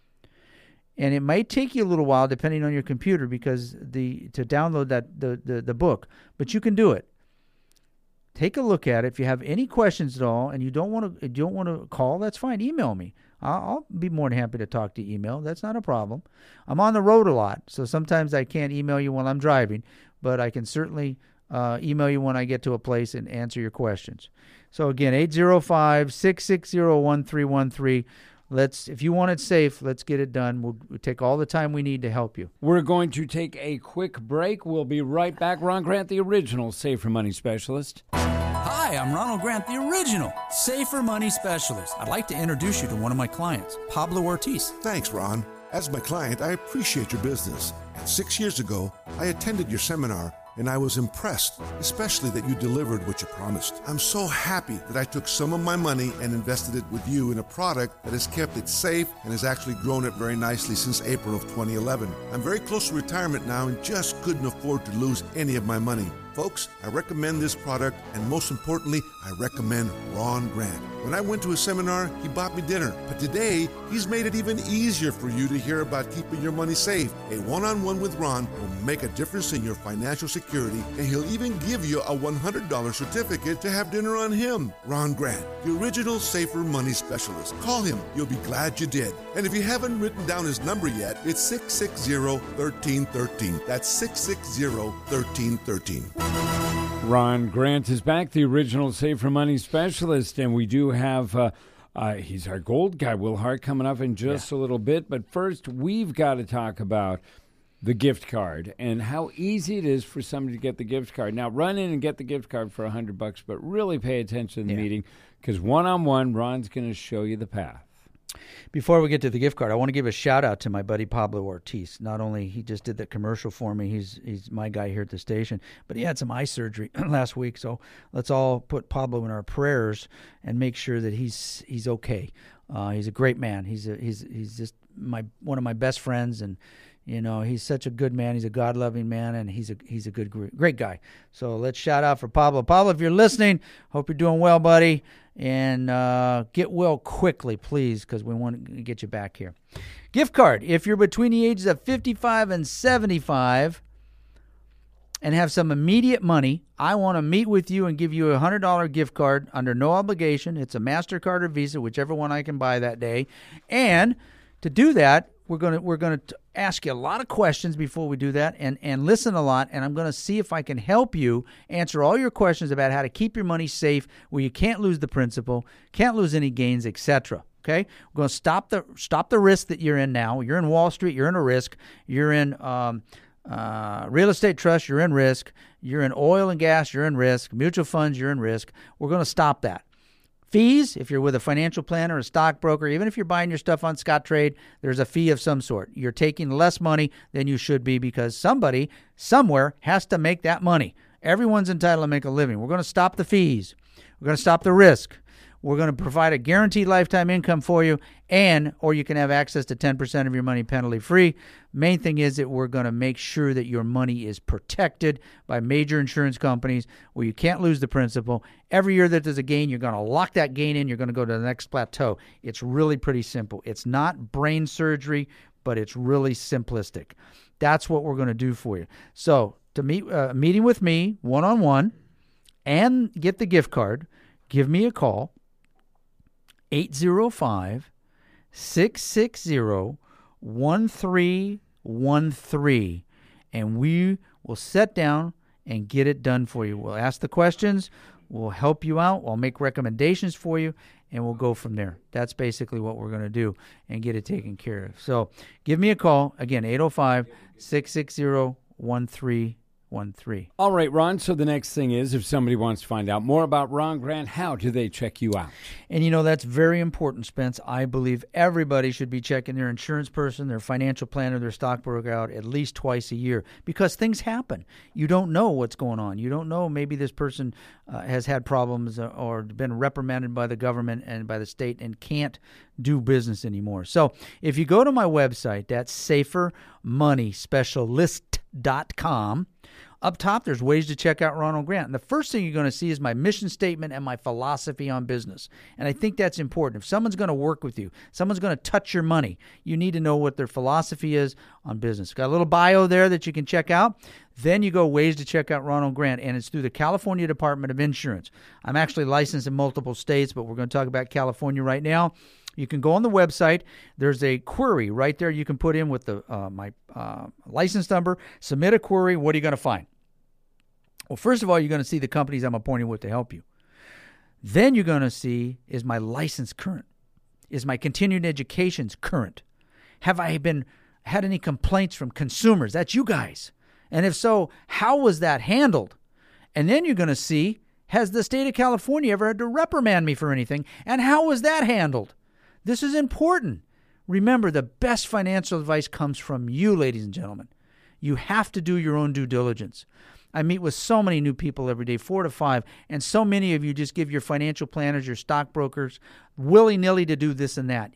And it might take you a little while, depending on your computer, because the to download that the, the, the book, but you can do it. Take a look at it. If you have any questions at all, and you don't want to, you don't want to call, that's fine. Email me. I'll, I'll be more than happy to talk to email. That's not a problem. I'm on the road a lot, so sometimes I can't email you while I'm driving, but I can certainly uh, email you when I get to a place and answer your questions. So again, eight zero five, six six zero, one three one three. Let's, if you want it safe, let's get it done. We'll, we'll take all the time we need to help you. We're going to take a quick break. We'll be right back. Ron Grant, the original Safer Money Specialist. Hi, I'm Ronald Grant, the original Safer Money Specialist. I'd like to introduce you to one of my clients, Pablo Ortiz. Thanks, Ron. As my client, I appreciate your business. And six years ago, I attended your seminar, and I was impressed, especially that you delivered what you promised. I'm so happy that I took some of my money and invested it with you in a product that has kept it safe and has actually grown it very nicely since April of twenty eleven. I'm very close to retirement now and just couldn't afford to lose any of my money. Folks, I recommend this product, and most importantly, I recommend Ron Grant. When I went to his seminar, he bought me dinner. But today, he's made it even easier for you to hear about keeping your money safe. A one-on-one with Ron will make a difference in your financial security, and he'll even give you a one hundred dollars certificate to have dinner on him. Ron Grant, the original Safer Money Specialist. Call him. You'll be glad you did. And if you haven't written down his number yet, it's six six zero, one three one three. That's six six zero, one three one three. Ron Grant is back, the original Safer Money Specialist, and we do have, uh, uh, he's our gold guy, Will Hart, coming up in just yeah. a little bit. But first, we've got to talk about the gift card and how easy it is for somebody to get the gift card. Now, run in and get the gift card for one hundred bucks, but really pay attention to the yeah. meeting, because one-on-one, Ron's going to show you the path. Before we get to the gift card, I want to give a shout out to my buddy Pablo Ortiz. Not only he just did the commercial for me, he's he's my guy here at the station, but he had some eye surgery last week. So let's all put Pablo in our prayers and make sure that he's he's okay. Uh, he's a great man. He's a, he's he's just my one of my best friends, and you know he's such a good man. He's a God-loving man, and he's a he's a good great guy. So let's shout out for Pablo. Pablo, if you're listening, hope you're doing well, buddy. And uh, get well quickly, please, because we want to get you back here. Gift card. If you're between the ages of fifty-five and seventy-five and have some immediate money, I want to meet with you and give you a one hundred dollars gift card under no obligation. It's a MasterCard or Visa, whichever one I can buy that day. And to do that, we're going to we're going to ask you a lot of questions before we do that, and, and listen a lot, and I'm going to see if I can help you answer all your questions about how to keep your money safe where you can't lose the principal, can't lose any gains, et cetera. Okay? We're going to stop the stop the risk that you're in now. You're in Wall Street, you're in a risk. You're in um, uh, real estate trust, you're in risk. You're in oil and gas, you're in risk. Mutual funds, you're in risk. We're going to stop that. Fees, if you're with a financial planner or a stockbroker, even if you're buying your stuff on Scottrade, there's a fee of some sort. You're taking less money than you should be because somebody, somewhere, has to make that money. Everyone's entitled to make a living. We're going to stop the fees. We're going to stop the risk. We're going to provide a guaranteed lifetime income for you, and or you can have access to ten percent of your money penalty-free. Main thing is that we're going to make sure that your money is protected by major insurance companies where you can't lose the principal. Every year that there's a gain, you're going to lock that gain in. You're going to go to the next plateau. It's really pretty simple. It's not brain surgery, but it's really simplistic. That's what we're going to do for you. So to meet uh, meeting with me one-on-one and get the gift card, give me a call, eight zero five, six six zero, one three one three, and we will sit down and get it done for you. We'll ask the questions, we'll help you out, we'll make recommendations for you, and we'll go from there. That's basically what we're going to do and get it taken care of. So give me a call, again, eight zero five, six six zero, one three one three. All right, Ron, so the next thing is if somebody wants to find out more about Ron Grant, how do they check you out? And, you know, that's very important, Spence. I believe everybody should be checking their insurance person, their financial planner, their stockbroker out at least twice a year because things happen. You don't know what's going on. You don't know maybe this person uh, has had problems or been reprimanded by the government and by the state and can't do business anymore. So if you go to my website, that's safer money specialist dot com. Up top, there's ways to check out Ronald Grant. And the first thing you're going to see is my mission statement and my philosophy on business. And I think that's important. If someone's going to work with you, someone's going to touch your money, you need to know what their philosophy is on business. Got a little bio there that you can check out. Then you go ways to check out Ronald Grant, and it's through the California Department of Insurance. I'm actually licensed in multiple states, but we're going to talk about California right now. You can go on the website. There's a query right there you can put in with the uh, my uh, license number. Submit a query. What are you going to find? Well, first of all, you're going to see the companies I'm appointed with to help you. Then you're going to see, is my license current? Is my continuing education's current? Have I been had any complaints from consumers? That's you guys. And if so, how was that handled? And then you're going to see, has the state of California ever had to reprimand me for anything? And how was that handled? This is important. Remember, the best financial advice comes from you, ladies and gentlemen. You have to do your own due diligence. I meet with so many new people every day, four to five, and so many of you just give your financial planners, your stockbrokers, willy-nilly to do this and that.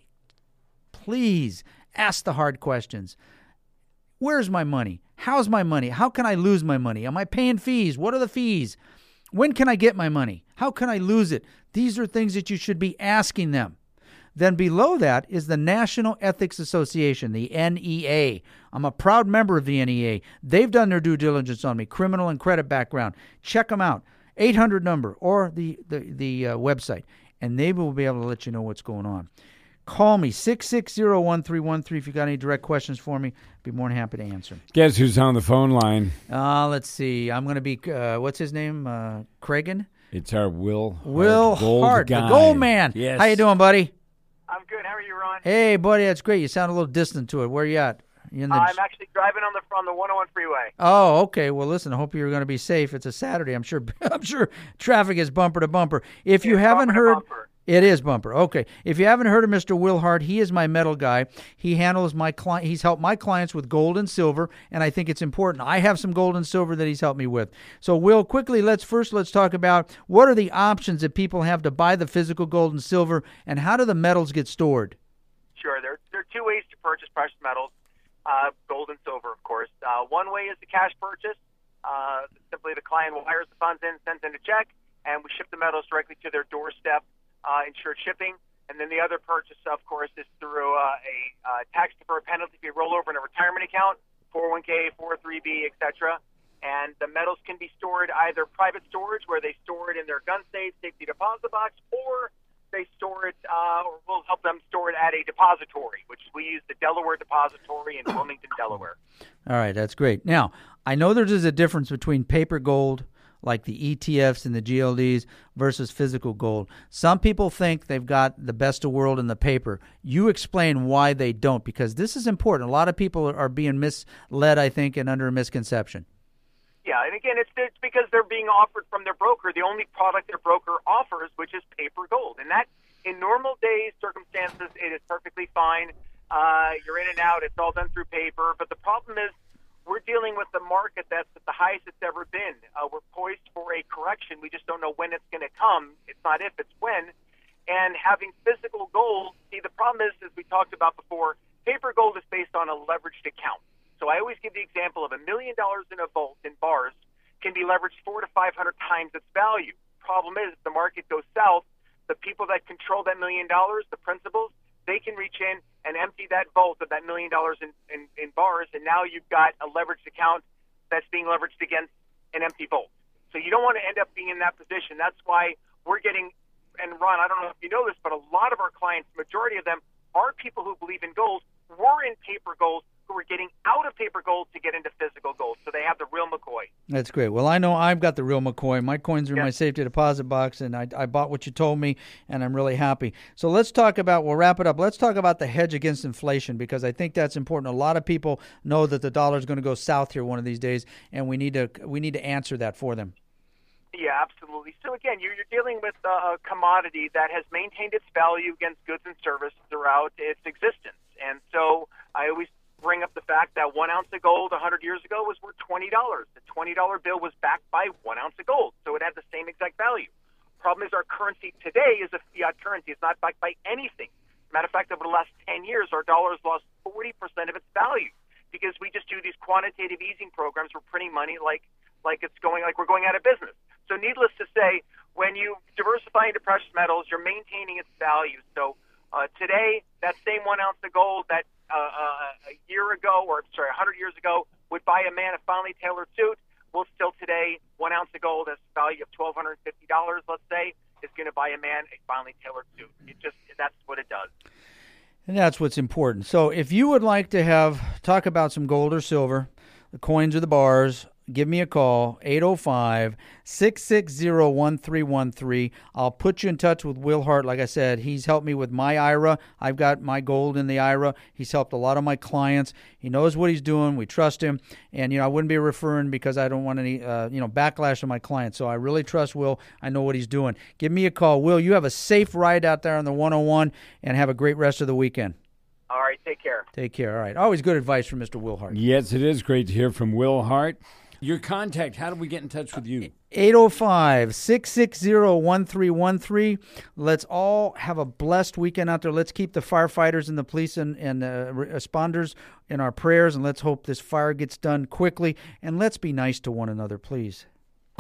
Please ask the hard questions. Where's my money? How's my money? How can I lose my money? Am I paying fees? What are the fees? When can I get my money? How can I lose it? These are things that you should be asking them. Then below that is the National Ethics Association, the N E A. I'm a proud member of the N E A. They've done their due diligence on me, criminal and credit background. Check them out, eight hundred number or the, the, the uh, website, and they will be able to let you know what's going on. Call me, six six zero, one three one three. If you got any direct questions for me, I'd be more than happy to answer. Guess who's on the phone line? Uh, let's see. I'm going to be, uh, what's his name? Uh, Cragen? It's our Will Will Hart, gold Hart, guy. the gold man. Yes. How you doing, buddy? I'm good. How are you, Ron? Hey, buddy, that's great. You sound a little distant to it. Where you at? You in the... uh, I'm actually driving on the on the one oh one freeway. Oh, okay. Well, listen, I hope you're going to be safe. It's a Saturday. I'm sure I'm sure traffic is bumper to bumper. If you it's haven't bumper heard... bumper. It is bumper. Okay. If you haven't heard of Mister Will Hart, he is my metal guy. He handles my client. He's helped my clients with gold and silver, and I think it's important. I have some gold and silver that he's helped me with. So, Will, quickly, let's first let's talk about what are the options that people have to buy the physical gold and silver, and how do the metals get stored? Sure. There, there are two ways to purchase precious metals, uh, gold and silver, of course. Uh, one way is the cash purchase. Uh, simply the client wires the funds in, sends in a check, and we ship the metals directly to their doorstep. Uh, insured shipping, and then the other purchase, of course, is through uh, a uh, tax-deferred penalty fee rollover in a retirement account, four oh one k, four oh three b, et cetera. And the metals can be stored either private storage, where they store it in their gun safe, safety deposit box, or they store it, uh, or we'll help them store it at a depository, which we use the Delaware Depository in Wilmington, Delaware. All right, that's great. Now, I know there's a difference between paper gold, like the E T Fs and the G L Ds, versus physical gold. Some people think they've got the best of world in the paper. You explain why they don't, because this is important. A lot of people are being misled, I think, and under a misconception. Yeah, and again, it's, it's because they're being offered from their broker the only product their broker offers, which is paper gold. And that, in normal days, circumstances, it is perfectly fine. Uh, you're in and out. It's all done through paper. But the problem is, we're dealing with a market that's at the highest it's ever been. Uh, we're poised for a correction. We just don't know when it's going to come. It's not if, it's when. and having physical gold. See, the problem is, as we talked about before, paper gold is based on a leveraged account. So I always give the example of a million dollars in a vault in bars can be leveraged four to five hundred times its value. Problem is, if the market goes south, the people that control that million dollars, the principals, they can reach in and empty that vault of that million dollars in, in, in bars, and now you've got a leveraged account that's being leveraged against an empty vault. So you don't want to end up being in that position. That's why we're getting, and Ron, I don't know if you know this, but a lot of our clients, majority of them, are people who believe in gold, were in paper gold, who are getting out of paper gold to get into physical gold. So they have the real McCoy. That's great. Well, I know I've got the real McCoy. My coins are in Yes. my safety deposit box, and I, I bought what you told me, and I'm really happy. So let's talk about, we'll wrap it up. Let's talk about the hedge against inflation, because I think that's important. A lot of people know that the dollar is going to go south here one of these days, and we need to we need to answer that for them. Yeah, absolutely. So again, you're, you're dealing with a commodity that has maintained its value against goods and services throughout its existence. And so I always bring up the fact that one ounce of gold one hundred years ago was worth twenty dollars. The twenty dollar bill was backed by one ounce of gold, so it had the same exact value. Problem is, our currency today is a fiat currency. It's not backed by anything. Matter of fact, over the last ten years, our dollar has lost forty percent of its value because we just do these quantitative easing programs. We're printing money like like it's going like we're going out of business. So needless to say, when you diversify into precious metals, you're maintaining its value. So uh, today, that same one ounce of gold that uh, uh, a year ago, or sorry, one hundred years ago, would buy a man a finely tailored suit, will still today, one ounce of gold at a value of twelve fifty dollars, let's say, is going to buy a man a finely tailored suit. It just, that's what it does. And that's what's important. So if you would like to have talk about some gold or silver, the coins or the bars, give me a call, eight oh five, six six zero, one three one three. I'll put you in touch with Will Hart. Like I said, he's helped me with my I R A. I've got my gold in the I R A. He's helped a lot of my clients. He knows what he's doing. We trust him. And, you know, I wouldn't be referring because I don't want any, uh, you know, backlash on my clients. So I really trust Will. I know what he's doing. Give me a call. Will, you have a safe ride out there on the one oh one, and have a great rest of the weekend. All right, take care. Take care. All right. Always good advice from Mister Will Hart. Yes, it is great to hear from Will Hart. Your contact, how do we get in touch with you? eight oh five, six six zero, one three one three. Let's all have a blessed weekend out there. Let's keep the firefighters and the police and, and uh, responders in our prayers, and let's hope this fire gets done quickly. And let's be nice to one another, please.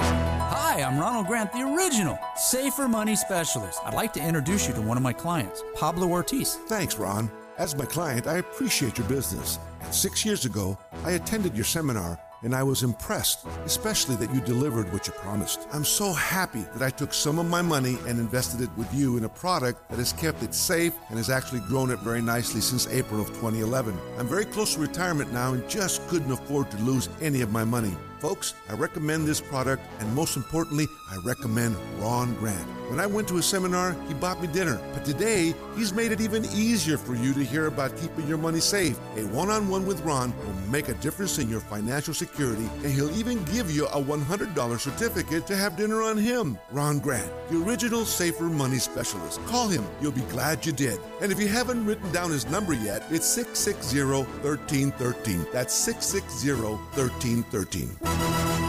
Hi, I'm Ronald Grant, the original Safer Money Specialist. I'd like to introduce you to one of my clients, Pablo Ortiz. Thanks, Ron. As my client, I appreciate your business. And six years ago, I attended your seminar, and I was impressed, especially that you delivered what you promised. I'm so happy that I took some of my money and invested it with you in a product that has kept it safe and has actually grown it very nicely since April of twenty eleven. I'm very close to retirement now and just couldn't afford to lose any of my money. Folks, I recommend this product, and most importantly, I recommend Ron Grant. When I went to his seminar, he bought me dinner. But today, he's made it even easier for you to hear about keeping your money safe. A one-on-one with Ron will make a difference in your financial security, and he'll even give you a one hundred dollars certificate to have dinner on him. Ron Grant, the original Safer Money Specialist. Call him. You'll be glad you did. And if you haven't written down his number yet, it's six six zero, one three one three. That's six six zero, one three one three.